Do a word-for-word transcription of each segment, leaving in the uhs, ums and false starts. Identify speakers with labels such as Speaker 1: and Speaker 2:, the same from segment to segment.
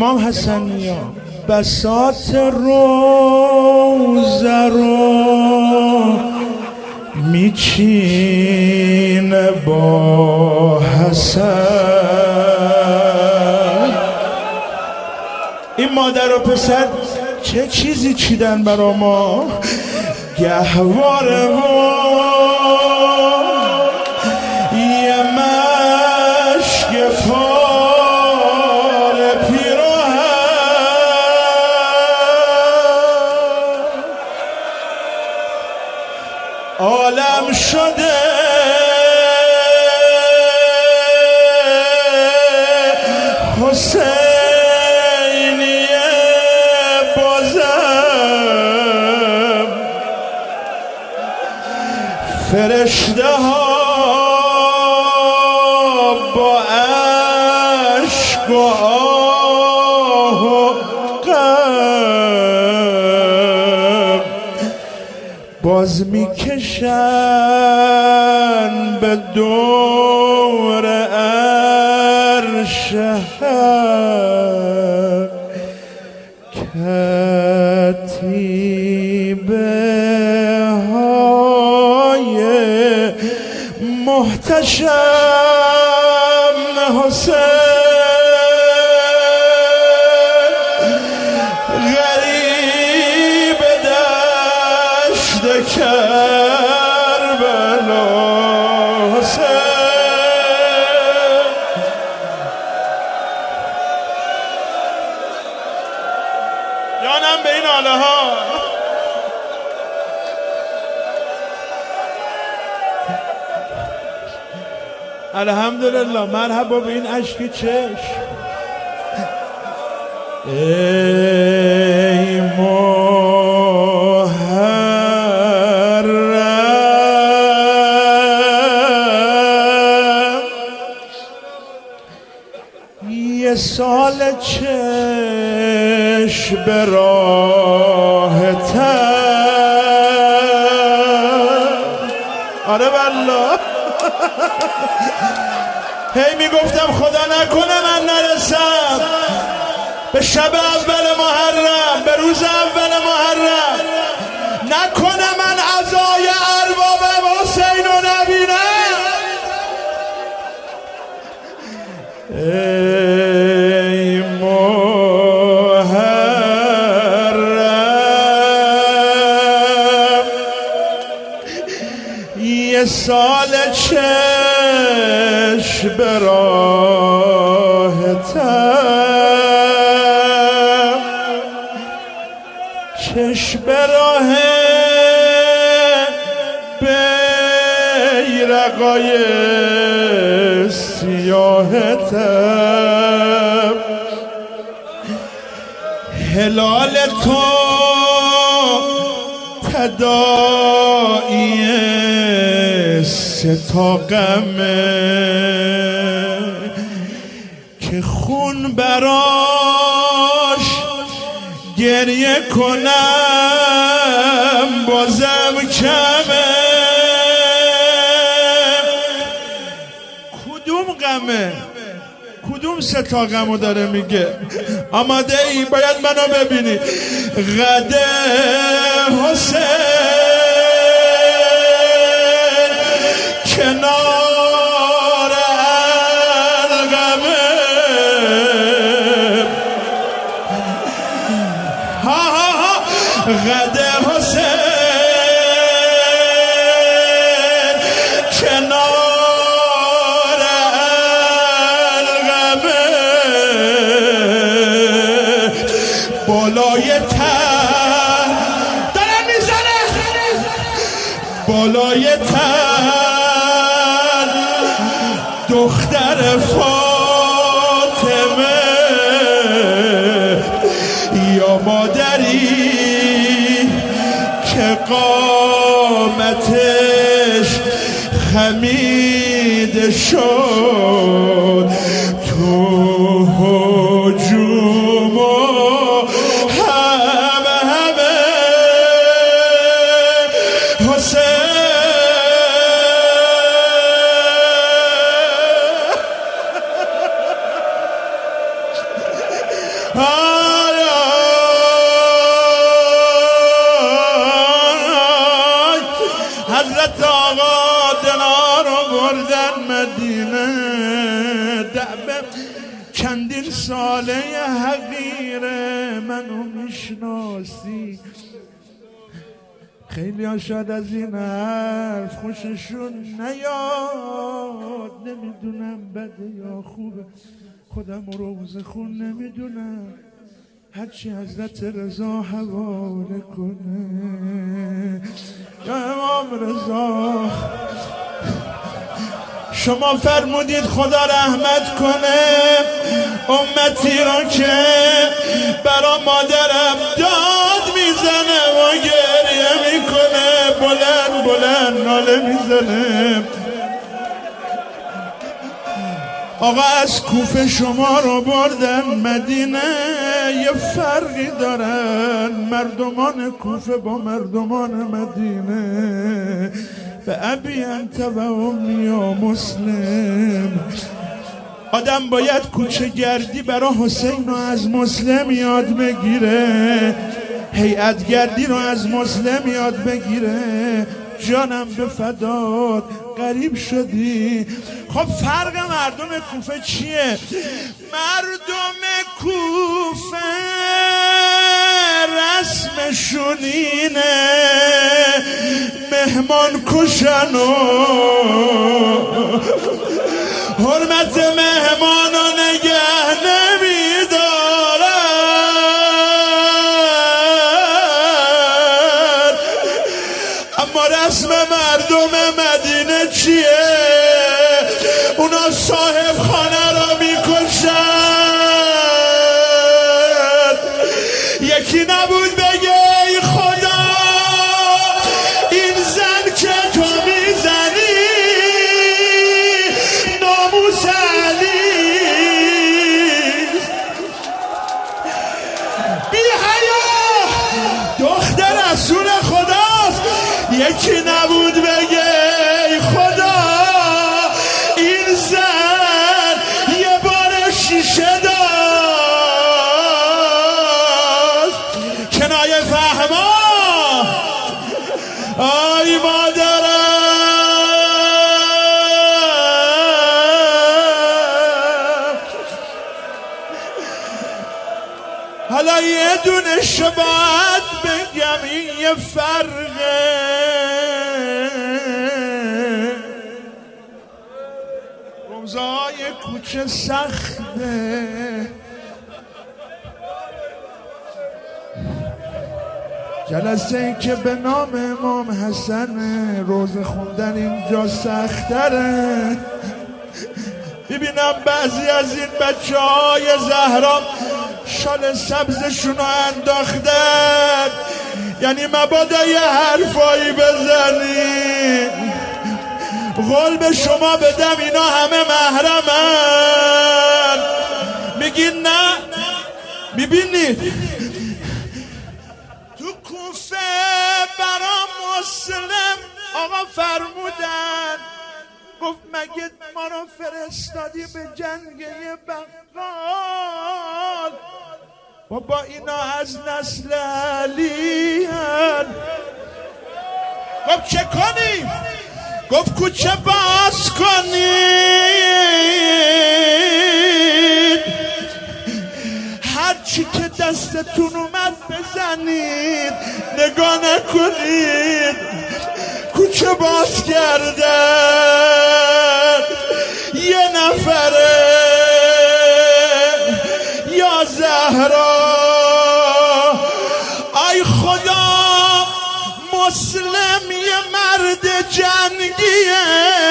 Speaker 1: امام حسنیا بساط روزه رو میچینه با حسن. این مادر و پسر چه چیزی چیدن برا ما؟ گهواره و یه مشک پار پیراهن عالم شده حسین فرشته ها با عشق و آه و غم باز میکشن به دور عرش حق کتیبه محتشم حسین غریب دشت کربلا حسین جانم به این آله ها. الحمدلله مرحبا به این اشک چشم. ای محرم یه سال چشم به راهتن. آره والله هی میگفتم خدا نکنه من نرسم به شب اول محرم، به روز اول محرم، نکنه من عزای ارباب حسین رو نبینم. ای محرم یه سال چشم به راهتم، چشم به راه بیرقای سیاهتم. هلال تو تداعی ستاقمه که خون براش گریه کنم بازم کمه. کدوم غمه؟ کدوم ستاقمو داره میگه؟ آماده ای؟ باید منو ببینی. غده حسین کنار القمه ها ها ها غده حسین کنار القمه بالای تن داره میزنه بالای تن دختر فاطمه یا مادری که قامتش خمیده شد تو هجوم و همه همه حسین حضرت آقا دلار رو بردن مدینه. دعوه چندین ساله حقیره منو میشناسی. خیلی ها شاید از این حرف خوششون نیاد، نمیدونم بده یا خوبه، خودم روز خون نمیدونم، هرچی حضرت رضا حواله کنه. یا امام رضا شما فرمودید خدا رحمت کنه امتی را که برا مادرم داد میزنه و گریه میکنه، بلند بلند ناله میزنه. آقا از کوفه شما رو بردن مدینه، یه فرقی دارن مردمان کوفه با مردمان مدینه. به ابی انت و امی یا مسلم. آدم باید کوچه گردی برا حسین رو از مسلم یاد بگیره، هیئت گردی رو از مسلم یاد بگیره. جانم به فدات غریب شدی. خب فرق مردم کوفه چیه؟ مردم کوفه رسمشون اینه مهمان کشن و حرمت مهمان رو نگه نمیدارن. اما رسم مردم مدینه چیه؟ اونا صاحب خانه را میکشن. یکی نبود بگه ای خدا این زن که تو میزنی ناموس علی بی حیا دختر رسول خداست. یکی نبود بگه ای خدا این زن یه بار شیشه داشت. کنایه فهما آی مادرم. حالا یه دونه شباهت بگم این یه فرقه. روزای کوچه سخته، جلسه ای که به نام امام حسن روزه خوندن اینجا سختره. ببینم بعضی از این بچه های زهرا شال سبزشون رو انداختن، یعنی مبادا یه حرفایی بزنی. قول به شما بدم اینا همه محرمن. میگین نه؟ میبینید تو کوفه برا مسلم آقا فرمودن، گفت مگه ما رو فرستادی به جنگ بغال؟ بابا اینا از نسل علی هن. گفت چه کنیم؟ گفت کوچه باز کنید، هرچی که دستتون اومد بزنید، نگاه نکنید. کوچه باز کردن، یه نفره یا زهرا. ای خدا مسلم یه مرد جنگیه،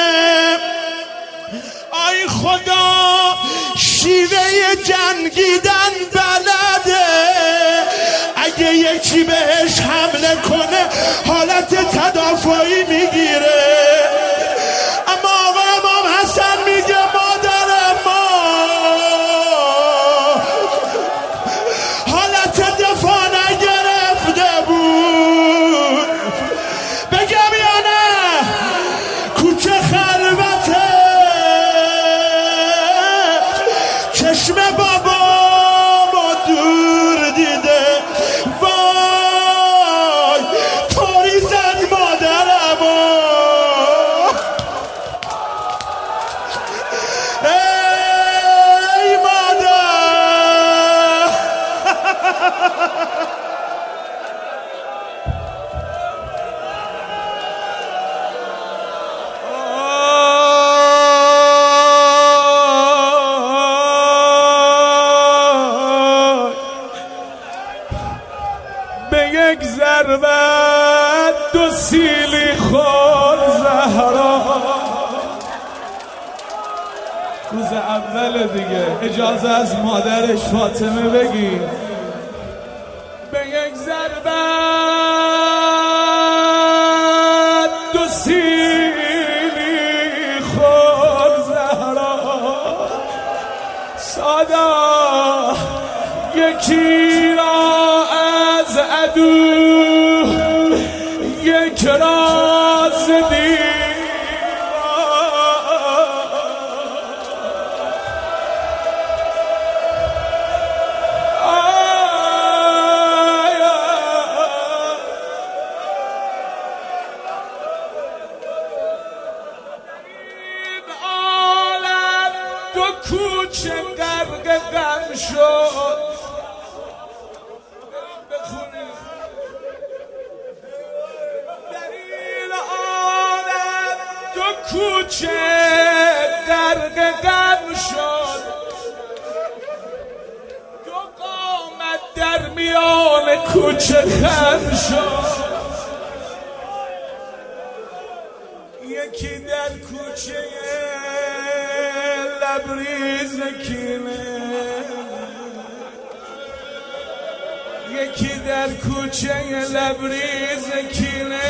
Speaker 1: ای خدا شیوه جنگیدن بلده. اگه یکی بهش حمله کنه حالت تدافعی میگیره. اما آقا امام حسن میگه مادر ما حالت دفاع نگرفته بود. بگم یا نه؟ کوچه خلوته، چشم بابا ما دور دیده. وای طوری زد مادرم ضربت دو سیلی خور زهرا. روز اول دیگه اجازه از مادرش فاطمه بگیر به یک ضربت دو سیلی خور زهرا. سادا یکی را از عدو یک را ز کوچه غرق غم شد. در این عالم دو کوچه غرق غم شد. دو قامت در میان کوچه خم شد. یکی در کوچه لبریز کینه، یکی در کوچه لبریز کینه،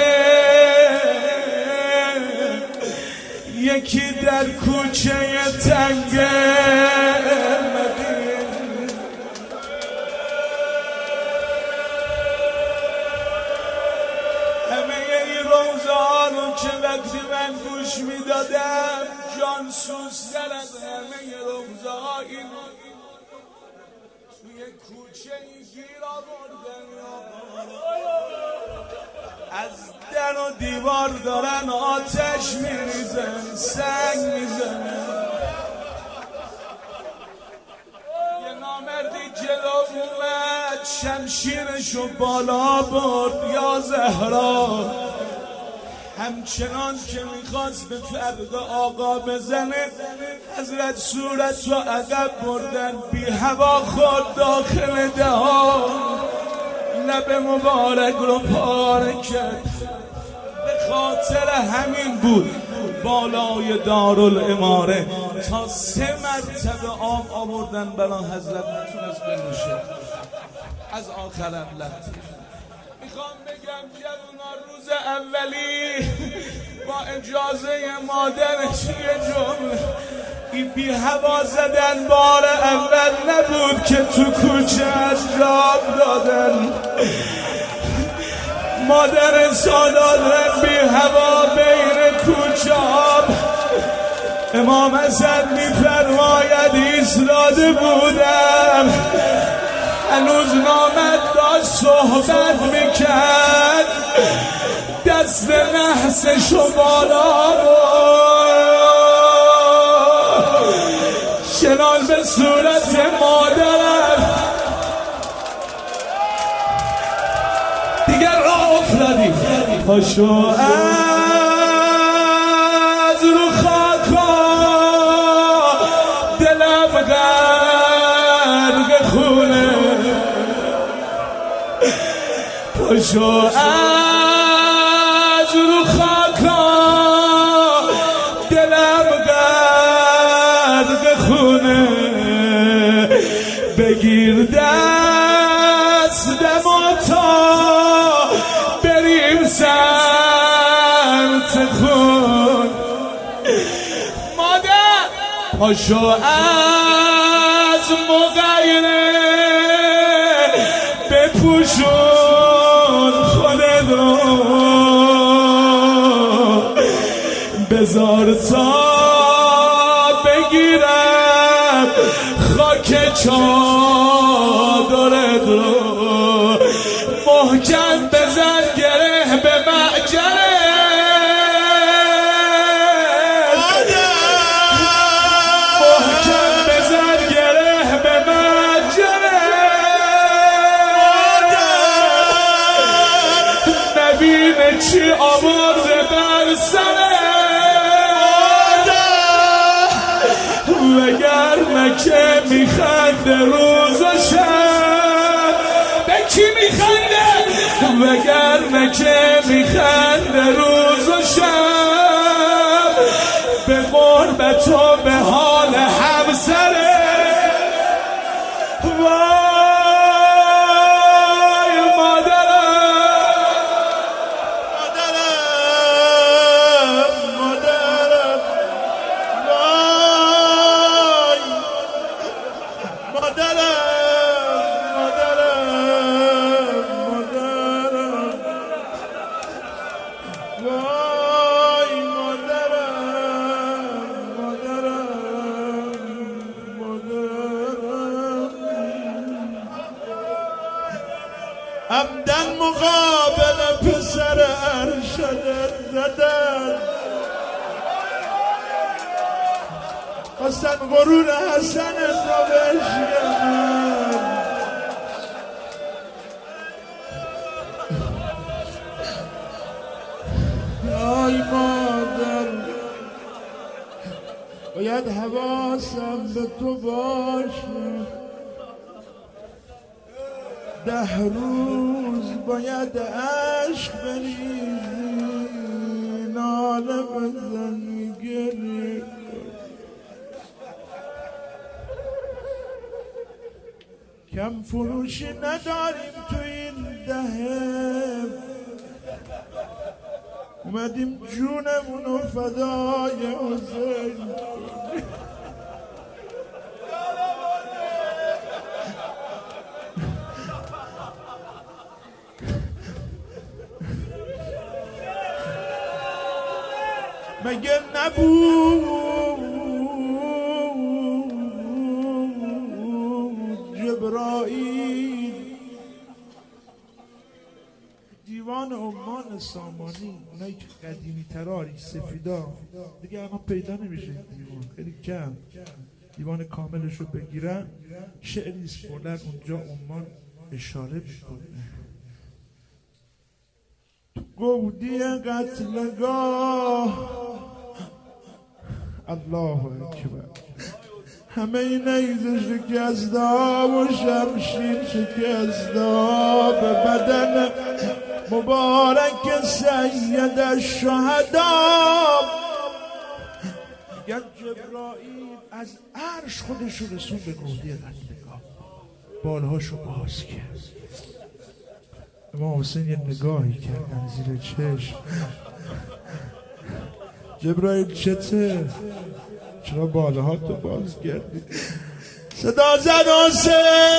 Speaker 1: یکی در کوچه تنگ مدینه. همه این روزا رو که وقتی من گوش میدادم جان سوز در از همه روزا اینو توی کوچه این گیر آوردن، از در و دیوار دارن آتش میریزن، سنگ میزنن. یه نامردی جلو اومد شمشیرشو بالا برد، یا زهرا همچنان که میخواست به فرق آقا بزنه حضرت صورت رو عقب بردن، بی هوا خورد داخل دهان، لب مبارک رو پاره کرد. به خاطر همین بود بالای دارالاماره تا سه مرتبه آب آوردن بلا حضرت نتونست بنوشه. از آخرم لطیف میخوام بگم جوونا روز اولی با اجازه مادرش یه جمله این بی هوا زدن بار اول نبود که تو کوچه جاب دادن. مادر سادات بی هوا بین کوچه آب امام حسن میفرماید ایستاده بودم، هنوز نامد داشت صحبت میکرد، دست نحسشو بالا چنان به صورت مادرم دیگر راه افتادی. پاشو از رو خاکا دلم غرق خونه، پاشو از رو خاکا دلم غرق خونه، بگیر دستم و تا بریم سمت خون. مادر پاشو از مغیره بپوشون خودت رو، بذار تا بگیرم خاک چادرت رو، محکم بزن گره به معجره، محکم بزن گره به معجره، نبینه چی آورده بر سره، وگرنه که میخنده روز و شب. به کی میخنده؟ وگرنه که میخنده روز و شب به قربت و به حال همسره. عمدن مقابل پسر ارشدت زدن، خواستن غرور حسن را بشکنن. آی مادر باید حواسم به تو باشه، ده روز باید عشق بریزی، ناله بزنی، گریه. کم فروشی نداریم تو این دهه، اومدیم جونمونو فدای حسین. مگه نبود جبرائیل دیوان عمان سامانی، اونایی که قدیمی تراری سفیدا دیگه الان پیدا نمیشه، دیوان خیلی کم، دیوان کاملش رو بگیرن شعریست بردن اونجا عمان اشاره میکنه. گودی قتلگاه الله اکبر، همه نیز شکستا و شمشیر شکستا به بدن مبارک سید الشهدا. میگن جبرائیل از عرش خودشو رسون به گودی قتلگاه، بالهاشو باز کرد. امام حسین یه نگاهی کردن زیر چشم، جبرائیل چته؟ چرا بالها تو باز کردی؟ صدا زد حسین،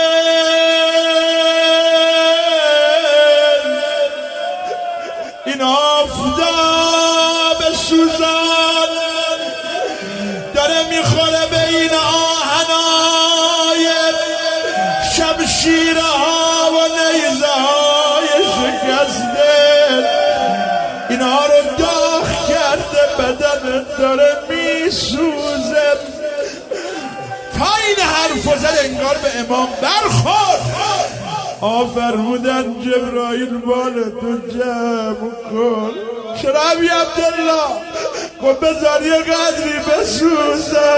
Speaker 1: این آفتاب سوزان داره میخوره به این آهنای شمشیره ها و نیزه های شکسته، اینا رو داغ کرده، بدن داره میسوزه. تا این حرف زد انگار به امام برخورد، آفرمودن جبرائیل بال تو جمع کن. چرا ابی عبدالله؟ گفت بذار یه قدری بسوزه.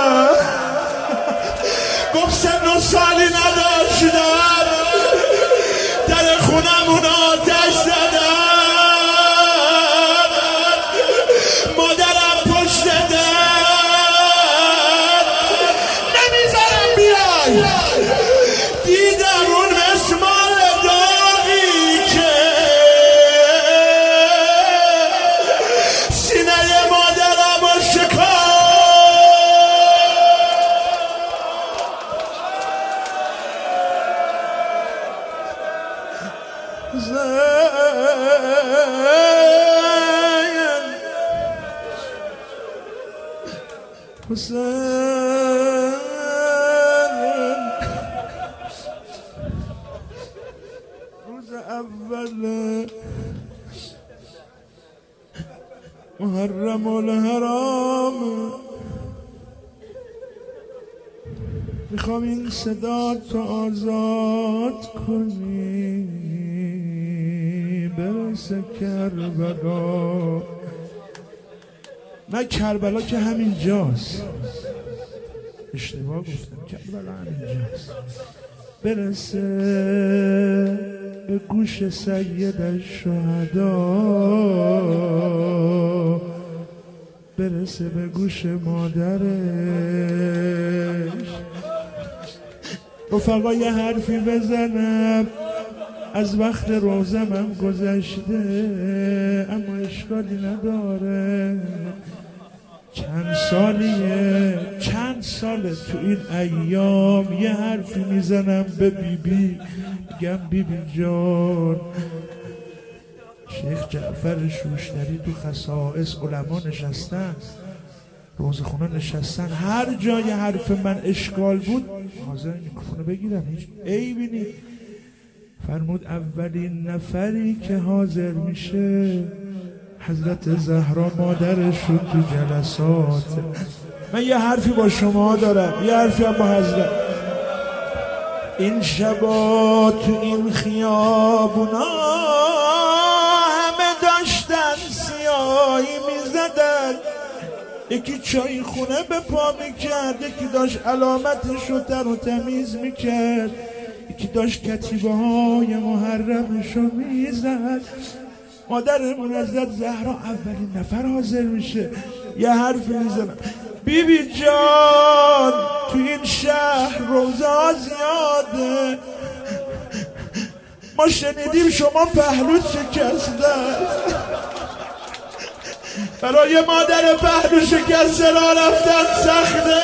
Speaker 1: گفت سن و سالی نداشتم، در خونمون آتش زدم، مادرم پشت در نمیذارم بیای. دیدم اون مسمار داغی که سینه مادرم رو حسین روز اول محرم الحرام میخوام این صدا تو آزاد کنی، برسه کربلا. نه کربلا که همین جاست، اشتباه گفتم، کربلا همین جاست. برسه به گوش سید الشهدا برسه به گوش مادرش. رفقا یه حرفی بزنم، از وقت روزمم گذشته اما اشکالی نداره. چند سالیه چند ساله تو این ایام یه حرفی میزنم به بیبی بی میگم بیبی بی جان، شیخ جعفر شوشتری تو خصائص علما نشستن، روزخونه نشستن، هر جای حرف من اشکال بود حاضر میکروفونو بگیرم، هیچ عیبی نیست. فرمود اولین نفری که حاضر میشه حضرت زهرا مادرش شد تو جلسات. من یه حرفی با شما دارم، یه حرفی هم با حضرت. این شبا تو این خیابونا همه داشتن سیاهی میزدن، یکی چای خونه به پا میکرد، یکی داشت علامتش رو تر و تمیز میکرد، یکی داشت کتیبه های محرمش رو میزد. مادرمون حضرت زهرا اولین نفر حاضر میشه، یه حرفی میزنم بیبی بی جان تو این شهر روزا زیاده، ما شنیدیم شما پهلو شکسته، برای مادر پهلو شکسته را رفتن سخته.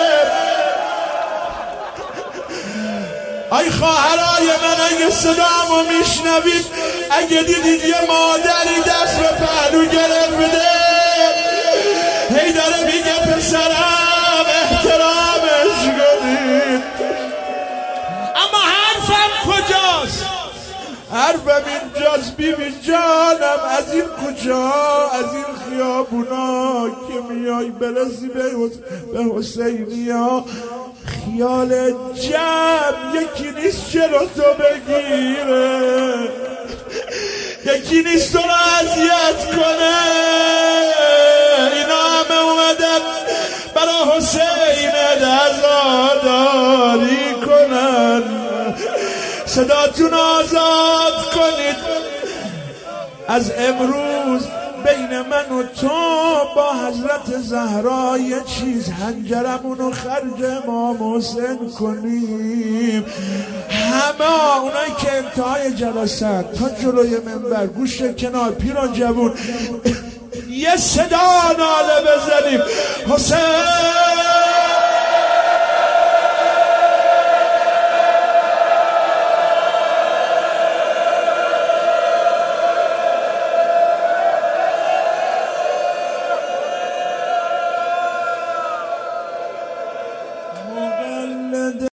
Speaker 1: ای خواهرای من اگه صدامو میشنوید، اگه دیدید یه مادری دست به پهلو گرفته هی داره میگه پسرم احترامش کنید، اما حرفم کجاست؟ حرفم اینجاست بیبی جانم، از این کجا از این خیابونا که میای برسی به حسینیا، خیال جمع یکی نیست جلو تو بگیره، یکی نیست تو رو اذیت کنه. اینا همه اومدن برای حسین عزاداری کنن، صداتون آزاد کنید. از امروز بین من و تو با حضرت زهرا یه چیز هنجرمونو خرج امام حسین کنیم. همه اونایی که انتهای جلسه تا جلوی منبر گوش کنار پیران جوون یه صدا ناله بزنیم حسین